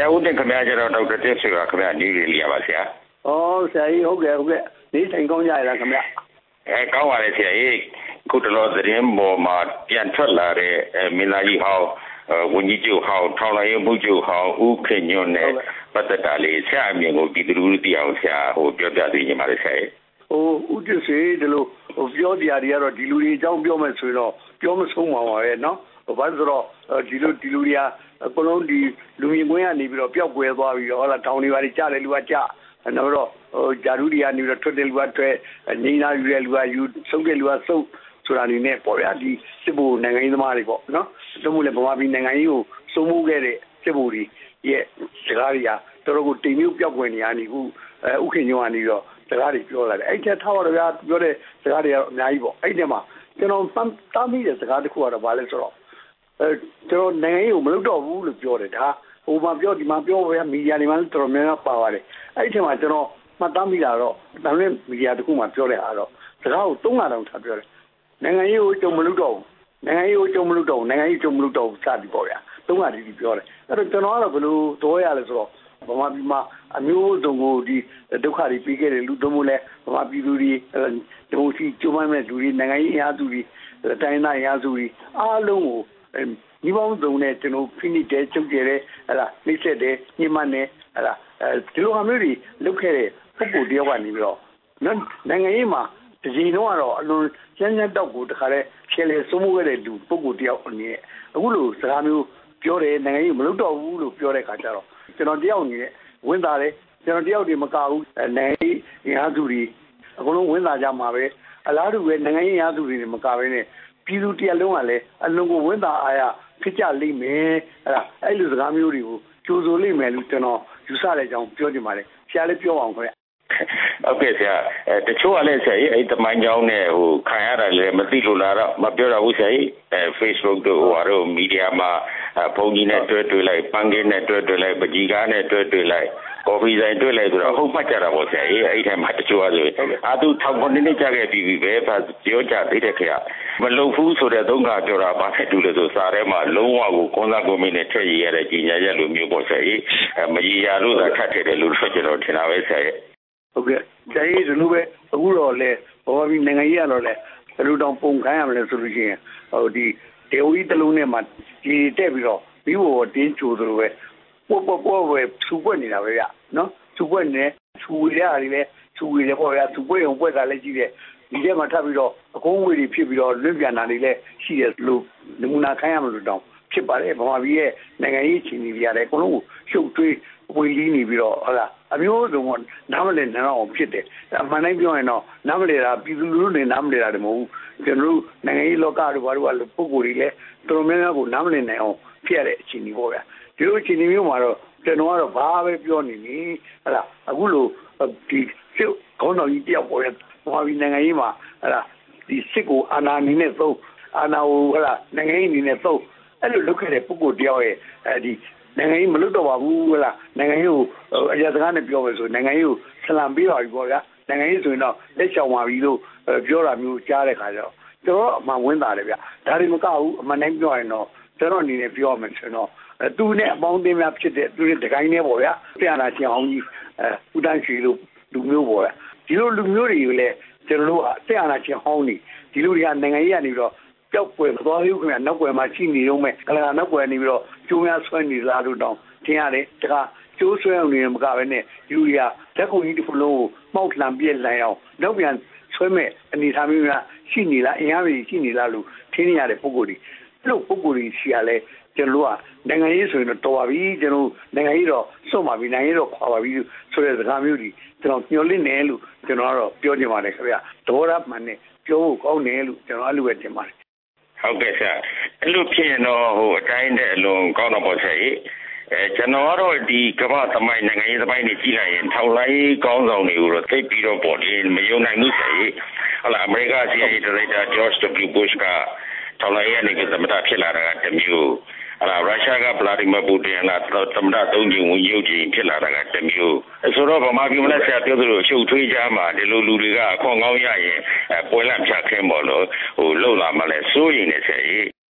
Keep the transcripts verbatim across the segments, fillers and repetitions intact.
ရာဦးတင်ခင်ဗျာကျတော့ဒေါက်တာတက်ဆွေပါခင်ဗျာနေရလျာပါဆရာ။အော်ဆရာကြီးဟုတ်ကဲ့ဟုတ်ကဲ့နေထိုင်ကောင်းကြရလားခင်ဗျာ။အဲကောင်းပါလေဆရာကြီးခုတလောသတင်းပေါ်မှာပြန်ထွက်လာတဲ့မင်းသားကြီးဟောင်းဝန်ကြီးချုပ်ဟောင်းထောင်လိုက်ရေးမှုချုပ်ဟောင်းဦးခင်ညွန့်နဲ့ပတ်သက်တာလေးဆရာအမြင်ကိုပြည်သူလူထုသိအောင်ဆရာဟိုပြောပြသိနေပါလေဆရာကြီး။ဟိုဦးတဆွေဒီလိုဟိုပြောတရားတွေကတော့ဒီလူတွေအကြောင်းပြောမယ်ဆိုတော့ပြောမဆုံးပါပါရဲ့နော်။ဘာလို့ဆိုတော့ဒီလိုဒီလူတွေကအကုန်လုံးဒီလူမြင်ကွင်းကနေပြီးတော့ပျောက်ကွယ်သွားပြီးတော့ဟောလာတောင်တွေပါကြားတယ်လူကကြားနောက်တော့ဟိုဂျာရူတွေကနေပြီးတော့ထွက်တယ်လူကထွက်ငိမ့်နာယူတယ်လူကယူဆုံးတယ်လူကဆုံးဆိုတာနေနဲ့ပေါ့ဗျာဒီစစ်ဘိုနိုင်ငံရေးသမားတွေပေါ့နော်တို့မို့လဲဗမာပြည်နိုင်ငံရေးကိုစိုးမိုးခဲ့တဲ့စစ်ဘိုတွေရဲ့စကားတွေကတော်တော်ကိုတိမ်မြုပ်ပျောက်ကွယ်နေရနေခုဥခင်ညွန့်ကနေတော့စကားတွေပြောလာတယ်အဲ့ထက်ထားတော့ဗျာပြောတဲ့စကားတွေကတော့အများကြီးပေါ့အဲ့ဒီမှာကျွန်တော်တားမိတဲ့စကားတစ်ခုကတော့ဘာလဲဆိုတော့အဲကျွန်တော်နိုင်ငံရေးကိုမလုပ်တော့ဘူးလို့ပြောတယ်ဒါဟိုမှာပြောဒီမှာပြောပဲမီဒီယာတွေမှာတော်တော်များများပါပါတယ်အဲ့ဒီထဲမှာကျွန်တော်မှတ်သားမိတာတော့ဒါနဲ့မီဒီယာတစ်ခုမှပြောတဲ့အားတော့စကားကိုသုံးခါတောင်ထားပြောတယ်နိုင်ငံရေးကိုကြုံမလုပ်တော့ဘူးနိုင်ငံရေးကိုကြုံမလုပ်တော့ဘူးနိုင်ငံရေးကြုံမလုပ်တော့ဘူးစသည်ပေါ့ဗျာသုံးခါတည်းပြောတယ်အဲ့တော့ကျွန်တော်ကတော့ဘယ်လိုတော့ရလဲဆိုတော့ဗမာပြည်မှာအမျိုးစုံကိုဒီဒုက္ခတွေပြီးခဲ့တယ်လူတို့မို့လဲဗမာပြည်သူတွေဒီမိုစီကျုံးမဲ့လူတွေနိုင်ငံရေးအင်အားစုတွေတိုင်းသားအင်အားစုတွေအားလုံးကိုဒီပေါင်းစုံနဲ့ကျွန်တော်ဖိနိတဲချုပ်ကျဲတဲ့ဟလာနှိမ့်ဆက်တဲ့ညှိမှန်းတဲ့ဟလာဒီလိုဟာမျိုးတွေလုပ်ခဲ့တဲ့ပုဂ္ဂိုလ်တယောက်ကနေပြီးတော့နိုင်ငံရေးမှာဒီချိန်တော့ကတော့အလွန်ကျန်းကျန်းတောက်ကိုတခါတည်းရှယ်လေစိုးမိုးခဲ့တဲ့လူပုဂ္ဂိုလ်တယောက်အနေနဲ့အခုလိုစကားမျိုးပြောတယ်နိုင်ငံရေးမလုပ်တော့ဘူးလို့ပြောတဲ့ခါကျတော့ကျွန်တော်တယောက်အနေနဲ့ဝင်သားတယ်ကျွန်တော်တယောက်တည်းမကဘူးနိုင်ငံရေးအင်အားစုတွေအကုန်လုံးဝင်သားကြမှာပဲအလားတူပဲနိုင်ငံရေးအင်အားစုတွေမကဘဲနဲ့ပြည်သူတရားလုံးကလည်းအလုံးကိုဝင်သားအားရဖြစ်ကြလိမ့်မယ်အဲ့ဒါအဲ့လိုစကားမျိုးတွေကိုကြိုးစိုးလိမ့်မယ်လို့ကျွန်တော်ယူဆတဲ့အကြောင်းပြောချင်ပါတယ်ဆရာလည်းပြောအောင်ခင်ဗျဟုတ်ကဲ့ဆရာအဲတချို့ကလည်းဆရာကြီးအဲ့တမိုင်းကြောင်းနဲ့ဟိုခံရတာလည်းမသိလို့လားတော့မပြောတော့ဘူးဆရာကြီးအဲ Facebook တို့ဟိုဟာတို့မီဒီယာမှာဘုံကြီးနဲ့တွဲတွေ့လိုက်ပန်းကင်းနဲ့တွဲတွေ့လိုက်ပကြီးကားနဲ့တွဲတွေ့လိုက်ကော်ဖီဆိုင်တွေ့လိုက်ဆိုတော့ဟုတ်မှတ်ကြတာပေါ့ဆရာကြီးအဲ့ဒီထဲမှာတချို့ကဆိုအာသူထောင်ခုနှစ်နှစ်ကြာခဲ့ပြီးပြီပဲပြောကြသေးတယ်ခင်ဗျမလုံဘူးဆိုတဲ့သုံးခါပြောတာဘာနဲ့တူလဲဆိုစားထဲမှာလုံးဝကိုကွန်စားကွန်မင်းနဲ့ထည့်ရရတဲ့ကြီးညာရက်လိုမျိုးပေါ့ဆရာကြီးမကြီးရလို့သာထပ်ထည့်တယ်လို့ဆိုကျွန်တော်ထင်တာပဲဆရာကြီးဟုတ်ကဲ့ဆရာကြီးဒီလိုပဲအခုတော့လေဘာပြီးနိုင်ငံရေးရတော့လေဘယ်လိုတောင်ပုံခိုင်းရမလဲဆိုလို့ရှိရင်ဟိုဒီဒေဝီတလုံးနဲ့မှဒီတက်ပြီးတော့ပြီးဖို့တင်းချိုသလိုပဲပေါ်ပေါ်ပေါ်ပဲစူပွက်နေတာပဲဗျနော်စူပွက်နေစူဝေရတယ်လေစူဝေရပေါ့ဗျာစူပွက်ရုံပွက်ကလည်းကြည့်တယ်ဒီထဲမှာထပ်ပြီးတော့အကုန်းဝေတွေဖြစ်ပြီးတော့လွင့်ပြန်တာတွေလည်းရှိတယ်လို့နမူနာခိုင်းရမလို့တောင်ဖြစ်ပါတယ်ဗမာပြည်ရဲ့နိုင်ငံရေးအခြေအနေတွေရတယ်အကုန်လုံးကိုရှုပ်ထွေးဝေလီးနေပြီးတော့ဟုတ်လားအမျိုးစုံကနားမလည်နိုင်အောင်ဖြစ်တယ်အမှန်တိုင်းပြောရင်တော့နားမလည်တာပြည်သူလူထုနဲ့နားမလည်တာတမဟုတ်ဘူးကျွန်တော်တို့နိုင်ငံရေးလောကတို့ဘာတို့ကပုံကိုယ်တွေလည်းတော်တော်များများကိုနားမလည်နိုင်အောင်ဖြစ်ရတဲ့အခြေအနေပေါ့ဗျာဒီလိုအခြေအနေမျိုးမှာတော့ကျွန်တော်ကတော့ဘာပဲပြောနေနေဟုတ်လားအခုလိုဒီစစ်ခေါင်းဆောင်ကြီးတယောက်ပေါ်ရဗမာပြည်နိုင်ငံရေးမှာဟုတ်လားဒီစစ်ကိုအာဏာအနေနဲ့သုံးအာဏာကိုဟုတ်လားနိုင်ငံရေးအနေနဲ့သုံးအဲ့လိုလုပ်ခဲ့တဲ့ပုဂ္ဂိုလ်တယောက်ရဲ့အဲဒီနိုင်ငံရေးမလုပ်တော့ပါဘူးဟုတ်လားနိုင်ငံရေးကိုအရာစကားနဲ့ပြောမယ်ဆိုနိုင်ငံရေးကိုဆလံပေးပါပြီပေါ့ဗျာနိုင်ငံရေးဆိုရင်တော့လက်ချောင်ပါပြီလို့ပြောတာမျိုးကြားတဲ့ခါကျတော့ကျွန်တော်အမှန်ဝင်တာတယ်ဗျဒါတွေမကဘူးအမှန်တိုင်းပြောရင်တော့ကျွန်တော်အနေနဲ့ပြောရမယ်ဆိုတော့သူနဲ့အပေါင်းအသင်းများဖြစ်တဲ့သူတွေတကိုင်းနဲ့ပေါ့ဗျာပြနာချင်းအောင်ကြီးအဲဦးတန်းရွှေလို့လူမျိုးပေါ့ဗျာဒီလိုလူမျိုးတွေကိုလည်းကျွန်တော်တို့အပြနာချင်းဟောင်းနေဒီလူတွေကနိုင်ငံရေးကနေပြီးတော့ပျောက်ကွယ်မသွားသေးဘူးခင်ဗျနောက်ကွယ်မှာရှိနေတော့မဲ့ကလကနောက်ကွယ်နေပြီးတော့ကျိုးများဆွဲနေလားလို့တောင်းထင်ရတယ်တခါကျိုးဆွဲအောင်နေမကပဲနဲ့လူတွေကလက်ကိုကြီးတစ်ခုလုံးကိုမှောက်လှန်ပြက်လိုက်အောင်နောက်ပြန်ဆွဲမဲ့အနေထားမျိုးများရှိနေလားအင်အားကြီးရှိနေလားလို့ထင်နေရတဲ့ပုံကိုယ်တွေအဲ့လိုပုံကိုယ်တွေရှိရလဲကျွန်တော်ကနိုင်ငံရေးဆိုရင်တော့တော်ပါပြီကျွန်တော်နိုင်ငံရေးတော့စွန့်ပါပြီနိုင်ငံရေးတော့ခွာပါပြီဆိုတဲ့စကားမျိုးတွေကျွန်တော်ညှို့လင့်နေလို့ကျွန်တော်ကတော့ပြောချင်ပါတယ်ခင်ဗျသဘောထားမှန်နဲ့ပြောဖို့ကောင်းတယ်လို့ကျွန်တော်အဲ့လိုပဲထင်ပါတယ်ဟုတ်ကဲ့ဆရာအဲ့လိုဖြစ်ရင်တော့ဟိုအတိုင်းတဲ့အလွန်ကောင်းတော့ပေါ့ဆရာကြီးအဲကျွန်တော်ကတော့ဒီကမ္ဘာသမိုင်းနိုင်ငံရေးသမိုင်းတွေကြည့်လိုက်ရင်ထောက်လိုင်းကောင်းဆောင်တွေကိုတော့သိပြီးတော့ပေါ့ဒီမယုံနိုင်ဘူးဆရာကြီးဟုတ်လားအမေရိက စီ အိုင် အေ ဒါရိုက်တာ George W. Bush ကထောက်လိုင်းရဲ့နေကသမ္မတဖြစ်လာတာကတမျိုးအဲ့ဒါရုရှားကဗလာဒီမာပူတင်ကသမ္မတသုံးချိန်ဝင်ရုပ်ချိန်ဖြစ်လာတာကတမျိုးဆိုတော့ဗမာပြည်မှာဆရာပြောသလိုအရှုပ်ထွေးကြမှာဒီလိုလူတွေကအခွင့်ကောင်းရရင်ပွဲလန့်ဖြတ်ခင်းပေါ့လို့ဟိုလှုပ်လာမှလဲစိုးရင်နေဆရာကြီးဟုတ်ကဲ့ဆရာ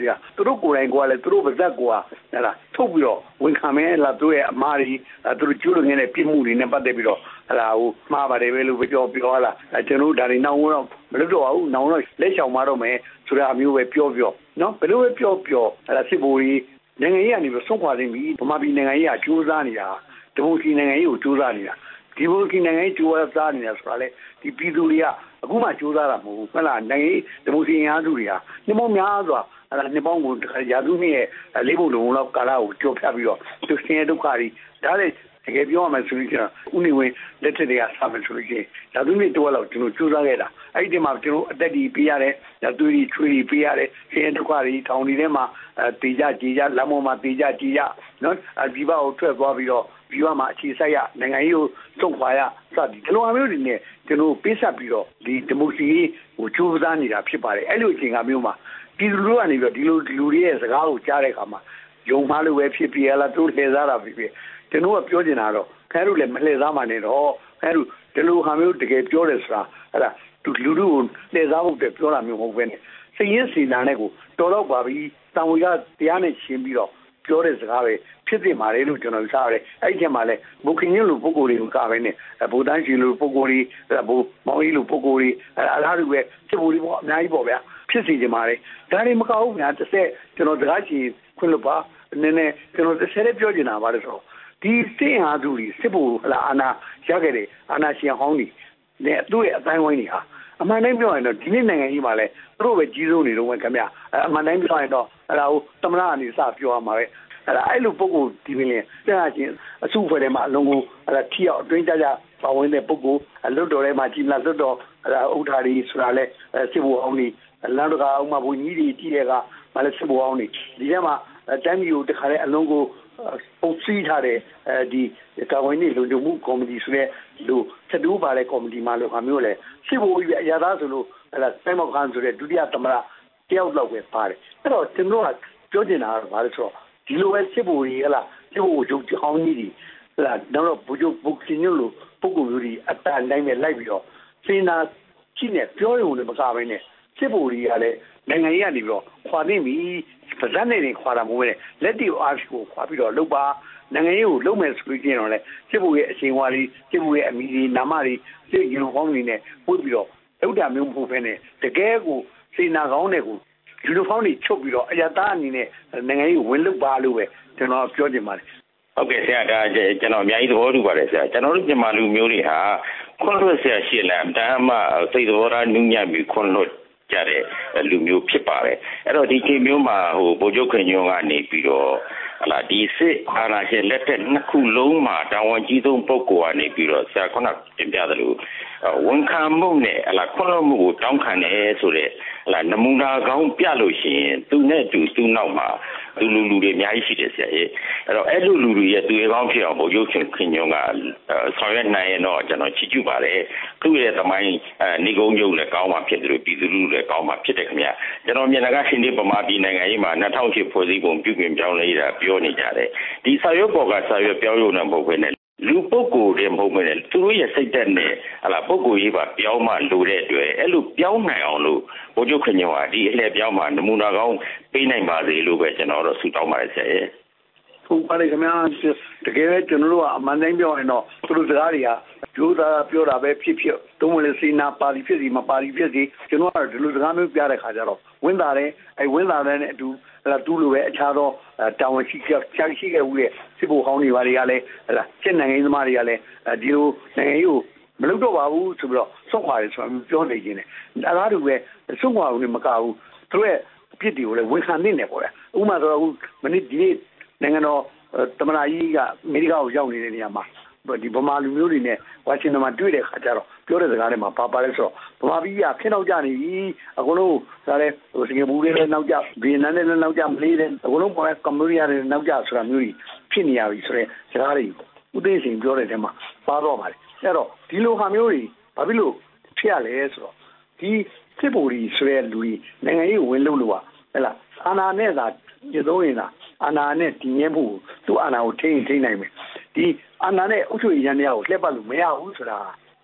ဗျာသူတို့ကိုယ်တိုင်ကလည်းသူတို့ပါဇက်ကဟလာထုတ်ပြီးတော့ဝန်ခံမယ်လာသူရဲ့အမားကြီးသူတို့ကျူးလွန်နေတဲ့ပြစ်မှုတွေနဲ့ပတ်သက်ပြီးတော့ဟလာဟိုမှားပါတယ်ပဲလို့ပြောပြောဟလာကျွန်တော်တို့ဒါတွေနောက်တော့မလုပ်တော့ဘူးနောက်တော့လက်ချောင်မတော့မယ်ဆိုတဲ့အမျိုးပဲပြောပြောနော်ဘယ်လိုပဲပြောပြောဟလာစစ်ဘိုးကြီးနိုင်ငံရေးကနေပြီးဆုံးခွာနေပြီဗမာပြည်နိုင်ငံရေးကကြိုးစားနေတာဒီမိုကရေစီနိုင်ငံရေးကိုကြိုးစားနေတာဒီမိုကရေစီနိုင်ငံရေးကြိုးစားနေတာဆိုတာလေဒီပြည်သူတွေကအခုမှကြိုးစားတာမဟုတ်ဘူးဟုတ်လားနိုင်ငံရေးဒီမိုကရေစီအင်အားစုတွေကနှမများစွာအဲ့ဒါနှစ်ပေါင်းကိုရာစုနှစ်ရဲ့လေးပုံလုံးလောက်ကာလကိုကြော်ဖြတ်ပြီးတော့သူဆင်းရဲဒုက္ခတွေဒါလည်းတကယ်ပြောရမယ်ဆိုရင်ဥနေဝင်လက်ထက်တွေကစမယ်ဆိုလို့ရှိရင်ရာစုနှစ်တော့လောက်ကျွန်တော်ကြိုးစားခဲ့တာအဲ့ဒီမှာကျွန်တော်အသက်ကြီးပေးရတယ်ရာသူတွေချွေးပေးရတယ်ဆင်းရဲဒုက္ခတွေထောင်တွေထဲမှာတေကြကြေကြလမ်းပေါ်မှာတေကြကြေကြနော်ဒီဘက်ကိုထွက်သွားပြီးတော့ဒီဘက်မှာအခြေစိုက်ရနိုင်ငံရေးကိုစွန့်ခွာရစသည်ဒီလိုအမျိုးတွေနဲ့ကျွန်တော်ပေးဆက်ပြီးတော့ဒီဒီမိုကရေစီကိုကြိုးစားနေတာဖြစ်ပါတယ်အဲ့လိုအချိန်ကမျိုးမှာပြည်သူတို့ကနေပြီးတော့ဒီလိုလူတွေရဲ့စကားကိုကြားတဲ့အခါမှာယုံမှားလို့ပဲဖြစ်ပြရလားသူလှည့်စားတာဖြစ်ဖြစ်ကျွန်တော်ကပြောချင်တာတော့ခဲတို့လည်းမလှည့်စားမှနဲ့တော့ခဲတို့ဒီလိုဟာမျိုးတကယ်ပြောတယ်ဆိုတာအဲ့ဒါသူလူတို့ကိုလှည့်စားဖို့အတွက်ပြောတာမျိုးမဟုတ်ဘဲနဲ့စည်ရင်းစီနာနဲ့ကိုတော်တော့ပါပြီတန်ဝေကတရားနဲ့ရှင်းပြီးတော့ပြောတဲ့စကားပဲဖြစ်နေပါလေလို့ကျွန်တော်ယူဆရတယ်အဲ့ဒီမှာလဲဘုခင်ကြီးလိုပုံကိုယ်တွေကိုကပဲနဲ့ဗိုလ်တန်းရှင်လိုပုံကိုယ်တွေဘိုးမောင်ကြီးလိုပုံကိုယ်တွေအလားတူပဲစစ်ဘိုလ်တွေပေါ့အများကြီးပေါ့ဗျာဖြစ်စီကြပါလေဒါတွေမကောက်ဘူးများတစ်ဆက်ကျွန်တော်စကားချင်းခွင့်လို့ပါနည်းနည်းကျွန်တော်တစ်ဆက်လေးပြောချင်တာပါလို့ဆိုတော့ဒီစစ်အားစုတွေစစ်ဘိုလ်ဟလာအာနာရခဲ့တယ်အာနာရှင်ဟောင်းတွေနဲ့သူ့ရဲ့အတိုင်းဝိုင်းတွေဟာအမှန်တိုင်းပြောရင်တော့ဒီနေ့နိုင်ငံကြီးမှာလဲသူတို့ပဲကြီးစိုးနေတော့ဝင်ခင်ဗျအမှန်တိုင်းပြောရင်တော့အဲ့ဒါကိုသမဏအနေစပြောရမှာပဲအဲ့ဒါအဲ့လိုပုံကိုဒီပင်လေတရားချင်းအစုဖွဲ့ထဲမှာအလုံးကိုအဲ့ဒါထီအောင်အတွင်းကြကြပါဝင်တဲ့ပုံကိုလွတ်တော်ထဲမှာကြီးလာလွတ်တော်အဲ့ဒါဥထာရီဆိုတာလဲစစ်ဘိုလ်အောင်နေလမ်းတကာအောင်မှာဘုံကြီးတွေကြီးတဲ့ကမလဲစစ်ဘိုလ်အောင်နေဒီထဲမှာတိုင်းပြည်ကိုတခါလဲအလုံးကိုပုံစည်းထားတဲ့အဲဒီကာဝိုင်းနေလုံခြုံမှုကော်မတီဆိုတဲ့လူချက်တူးပါတဲ့ကော်မတီမှာလို့ဟာမျိုးလဲစစ်ဘိုလ်ကြီးအရာသားဆိုလို့အဲ့ဒါစိုင်းမောက်ခန်းဆိုတဲ့ဒုတိယသမ္မတတယောက်လောက်ပဲပါတယ်အဲ့တော့ကျွန်တော်ကပြောချင်တာကဘာလဲဆိုတော့ဒီလိုပဲစစ်ဘိုလ်ကြီးဟလားစစ်ဘိုလ်ချုပ်ဟောင်းကြီးတွေဟလားတော့ဘုချုပ်ဘုခင်ညို့လို့ပုံကိုယ်မျိုးတွေအတန်တိုင်းနဲ့လိုက်ပြီးတော့စင်နာရှိနေပြောရုံနဲ့မကဘဲနဲ့စစ်ဘိုလ်ကြီးကလည်းနိုင်ငံရေးကနေပြီးတော့ခွာနေပြီပါဇက်နေတွေခွာတာမဟုတ်ပဲလက်တီအားကိုခွာပြီးတော့လုပ်ပါနိုင်ငံရေးကိုလုပ်မယ်ဆိုလို့ကျင်းတော့လေစစ်ဘိုလ်ရဲ့အချိန်ဝါးလေးစစ်ဘိုလ်ရဲ့အမီတွေနာမတွေစစ်ယူနီဖောင်းတွေနဲ့ပို့ပြီးတော့လုပ်တာမျိုးမဟုတ်ဘဲနဲ့တကယ်ကိုစေနာကောင်းတဲ့ကိုယူနီဖောင်းတွေချုပ်ပြီးတော့အရတားအနေနဲ့နိုင်ငံရေးဝင်လုပ်ပါလို့ပဲကျွန်တော်ပြောချင်ပါတယ်ဟုတ်ကဲ့ဆရာဒါကျွန်တော်အများကြီးသဘောတူပါတယ်ဆရာကျွန်တော်တို့မြန်မာလူမျိုးတွေဟာခွန်လွတ်ဆရာရှေ့လမ်းတမ်းမှစိတ်တော်ရာနုညံ့ပြီးခွန်လွတ်ကြတဲ့လူမျိုးဖြစ်ပါတယ်အဲ့တော့ဒီချိန်မျိုးမှာဟိုဗိုလ်ချုပ်ခင်ညွန့်ကနေပြီးတော့ဟလာဒီစစ်အာဏာရှင်လက်ထက်နှစ်ခုလုံးမှာတာဝန်ကြီးဆုံးပုဂ္ဂိုလ်ကနေပြီးတော့ဆရာခုနတင်ပြသလိုဝန်ခံမှုနဲ့ဟလာခွန်လွတ်မှုကိုတောင်းခံတယ်ဆိုတဲ့ဟလာနမူနာကောင်းပြလို့ရှိရင်သူနဲ့တူသူ့နောက်မှာလူလူလူတွေအများကြီးရှိတယ်ဆရာရဲ့အဲ့တော့အဲ့လိုလူတွေရဲ့သူရဲ့ကောင်းဖြစ်အောင်ဗိုလ်ချုပ်ခင်ညွန့်ကဆောင်ရွက်နိုင်ရင်တော့ကျွန်တော်ချီးကျူးပါတယ်သူ့ရဲ့သမိုင်းနေကုန်းညုံလည်းကောင်းမှဖြစ်တယ်လို့ပြည်သူလူလည်းကောင်းမှဖြစ်တယ်ခင်ဗျကျွန်တော်မြင်တာကရှင်ဒီဗမာပြည်နိုင်ငံရေးမှာ၂၀၀၈ဖွဲ့စည်းပုံပြုပြင်ပြောင်းလဲတာပြောနေကြတယ်ဒီစာရွက်ပေါ်ကစာရွက်ပြောင်းရုံနဲ့မဟုတ်ဘဲနဲ့လူပုဂ္ဂိုလ်တွေမဟုတ်ဘဲနဲ့သူတို့ရဲ့စိတ်ဓာတ်နဲ့ဟလာပုဂ္ဂိုလ်ရေးပါပြောင်းမှလိုတဲ့အတွက်အဲ့လိုပြောင်းနိုင်အောင်လို့ဗိုလ်ချုပ်ခင်ညွန့်ဟာဒီအလှည့်ပြောင်းမှနမူနာကောင်းပေးနိုင်ပါစေလို့ပဲကျွန်တော်တို့ဆုတောင်းပါတယ်ဆရာရဲ့ဟုတ်ပါတယ်ခင်ဗျာတကယ်ပဲကျွန်တော်တို့ကအမှန်တိုင်းပြောရင်တော့သူတို့စကားတွေကကြိုးစားပြောတာပဲဖြစ်ဖြစ်တုံးမလေးစီနာပါလီဖြစ်စီမပါလီဖြစ်စီကျွန်တော်ကဒီလိုစကားမျိုးပြတဲ့ခါကျတော့ဝင်းတာတယ်အဲဝင်းတာတဲ့နဲ့အတူဟလာတူးလိုပဲအခြားသောတာဝန်ရှိချာရှိခဲ့ဦးတဲ့စစ်ဘိုလ်ဟောင်းတွေပါတွေကလည်းဟလာစစ်နိုင်ငံရေးသမားတွေကလည်းဒီလိုနိုင်ငံရေးကိုမလုပ်တော့ပါဘူးဆိုပြီးတော့ဆုံးခွာတယ်ဆိုတာပြောနေခြင်းတယ်အလားတူပဲဆုံးခွာဦးနေမကဘူးသူတို့ရဲ့အဖြစ်တွေကိုလည်းဝန်ခံနေတယ်ပေါ့လေဥပမာဆိုတော့မနေ့ဒီနေ့နိုင်ငံတော်သမ္မတကြီးကအမေရိကကိုရောက်နေတဲ့နေရာမှာဒီဗမာလူမျိုးတွေနဲ့ဝါရှင်တန်မှာတွေ့တဲ့ခါကျတော့ပြောတဲ့စကားတွေမှာပါပါလဲဆိုတော့ဗမာပြည်ကခင်းနောက်ကြနေပြီအကုန်လုံးဒါလည်းဟိုစင်ကာပူတွေလည်းနောက်ကြဗီယက်နမ်တွေလည်းနောက်ကြမလေးတွေအကုန်လုံးပေါ်တဲ့ကမ္ဘောဒီးယားတွေနောက်ကြဆိုတာမျိုးကြီးဖြစ်နေရပြီဆိုတဲ့စကားတွေဥသိစိန်ပြောတဲ့တဲမှာပါတော့ပါတယ်အဲ့တော့ဒီလိုဟာမျိုးတွေဘာဖြစ်လို့ဖြစ်ရလဲဆိုတော့ဒီစစ်ဘိုလ်ကြီးဆိုတဲ့လူကြီးနိုင်ငံရေးဝင်လို့လို့ဟဲ့လားအာဏာနဲ့သာညသုံးရင်သာအာဏာနဲ့တည်ငြိမ်မှုသူ့အာဏာကိုထိန်းထိန်းနိုင်မယ်ဒီအာဏာနဲ့အုပ်ချုပ်ရေးရန်တရားကိုလှည့်ပတ်လို့မရဘူးဆိုတာ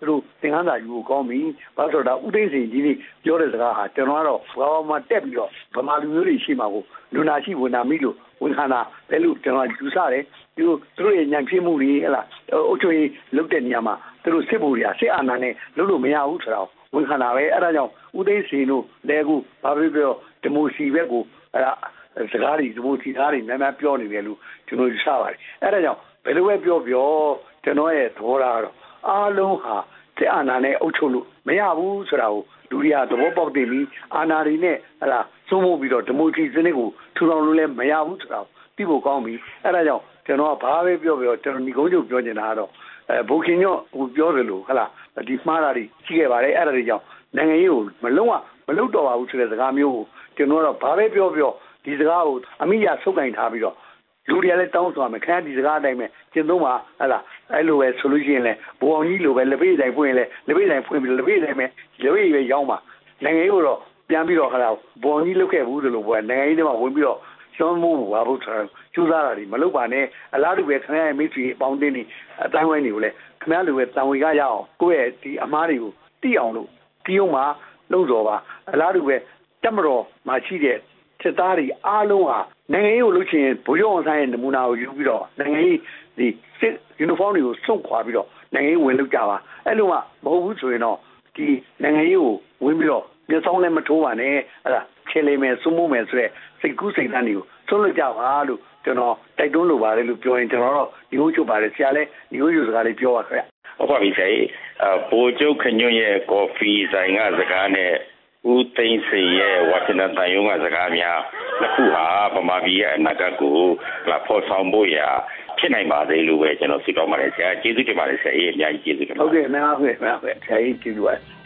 သူတို့သင်ခန်းစာယူဖို့ကောင်းပြီဘာလို့ဒါဥသိမ်းစင်ကြီးนี่ပြောတဲ့စကားဟာကျွန်တော်ကတော့ဘာမှတက်ပြီးတော့ဗမာလူမျိုးတွေရှိမှာကိုလူနာရှိဝန်နာမိလို့ဝန်ခံတာပဲလို့ကျွန်တော်ယူဆတယ်သူတို့သူတို့ရဲ့ညံပြမှုတွေဟဲ့လားအုတ်ချုပ်ရေးလုပ်တဲ့နေရာမှာသူတို့စစ်ဖို့တွေကစစ်အာဏာနဲ့လုပ်လို့မရဘူးဆိုတော့ဝန်ခံတာပဲအဲ့ဒါကြောင့်ဥသိမ်းစင်တို့လဲကူဘာဖြစ်ပြောဒီမိုစီဘက်ကိုအဲ့ဒါစကားတွေဒီမိုစီသားတွေများများပြောနေတယ်လို့ကျွန်တော်ယူဆပါတယ်အဲ့ဒါကြောင့်ဘယ်လိုပဲပြောပြောကျွန်တော်ရဲ့သဘောထားတော့အားလုံးဟာစစ်အာဏာနဲ့အုပ်ချုပ်လို့မရဘူးဆိုတာကိုလူတွေကသဘောပေါက်သိပြီးအာဏာတွေနဲ့ဟလာစိုးမိုးပြီးတော့ဒီမိုကရေစီစနစ်ကိုထူထောင်လို့လည်းမရဘူးဆိုတာကိုသိဖို့ကောင်းပြီအဲ့ဒါကြောင့်ကျွန်တော်ကဘာပဲပြောပြောကျွန်တော်ညီကုန်းချုပ်ပြောနေတာကတော့အဲဘိုခင်ညော့ဟိုပြောတယ်လို့ဟလာဒီမှားတာတွေရှိခဲ့ပါတယ်အဲ့ဒါတွေကြောင့်နိုင်ငံရေးကိုမလုံးဝမလုပ်တော့ပါဘူးဆိုတဲ့စကားမျိုးကိုကျွန်တော်ကတော့ဘာပဲပြောပြောဒီစကားကိုအမိရဆုပ်ကင်ထားပြီးတော့လူတွေကလည်းတောင်းဆိုရမယ်ခင်ဗျာဒီစကားအတိုင်းပဲကျင့်သုံးပါဟလာအဲ့လိုပဲဆိုလို့ရှိရင်လည်းဘုံအောင်ကြီးလိုပဲလက်ပေးတိုင်းဖွင့်ရင်လည်းလက်ပေးတိုင်းဖွင့်ပြီးလက်ပေးတိုင်းပဲလက်ပေးပဲရောင်းပါနိုင်ငံရေးကိုတော့ပြန်ပြီးတော့ဟလာဘုံအောင်ကြီးလုပ်ခဲ့ဘူးလို့ပြောနိုင်ငံရေးတွေမှာဝင်ပြီးတော့ရှင်းမှုဘာလို့ဆိုကျူးစားတာဒီမလုပ်ပါနဲ့အလားတူပဲခင်ဗျာရဲ့မိတ်ဆွေအပေါင်းအသင်းတွေအတိုင်းဝိုင်းတွေကိုလည်းခင်ဗျာလိုပဲတန်ဝေကရအောင်ကိုယ့်ရဲ့ဒီအမားတွေကိုသိအောင်လို့ဒီုံမှာလုံးစော်ပါအလားတူပဲတက်မတော်မှာရှိတဲ့စစ်သားတွေအားလုံးဟာနိုင်ငံရေးကိုလုပ်ချင်ဗိုလ်ချုပ်အောင်ဆန်းရဲ့နမူနာကိုယူပြီးတော့နိုင်ငံရေးဒီစစ်ယူနီဖောင်းတွေကိုစုံခွာပြီးတော့နိုင်ငံရေးဝင်လုပ်ကြပါအဲ့လိုမှမဟုတ်ဘူးဆိုရင်တော့ဒီနိုင်ငံရေးကိုဝင်ပြီးတော့မျက်စောင်းလည်းမထိုးပါနဲ့အဲ့ဒါချေလိမ့်မယ်စုံမှုမယ်ဆိုတဲ့စိတ်ကူးစိတ်ဓာတ်တွေကိုဆုံးလို့ကြပါလို့ကျွန်တော်တိုက်တွန်းလိုပါတယ်လို့ပြောရင်ကျွန်တော်တော့ဒီလိုချုပ်ပါတယ်ဆရာလည်းဒီလိုယူစကားလေးပြောပါခင်ဗျဟုတ်ပါပြီဆရာကြီးအဗိုလ်ချုပ်ခညွန့်ရဲ့ကော်ဖီဆိုင်ကစကားနဲ့ဦးသိန်းစိန်ရဲ့ဝါရှင်တန်တန်ယုံကစကားများနှစ်ခုဟာဗမာပြည်ရဲ့အနာဂတ်ကိုလာဖော်ဆောင်ဖို့ရာဖြစ်နိုင်ပါသေးလို့ပဲကျွန်တော်ဆုတောင်းပါတယ်ဆရာကျေးဇူးတင်ပါတယ်ဆရာအေးအများကြီးကျေးဇူးတင်ပါတယ်ဟုတ်ကဲ့အများကြီးပါဆရာကြီးကျေးဇူးပါ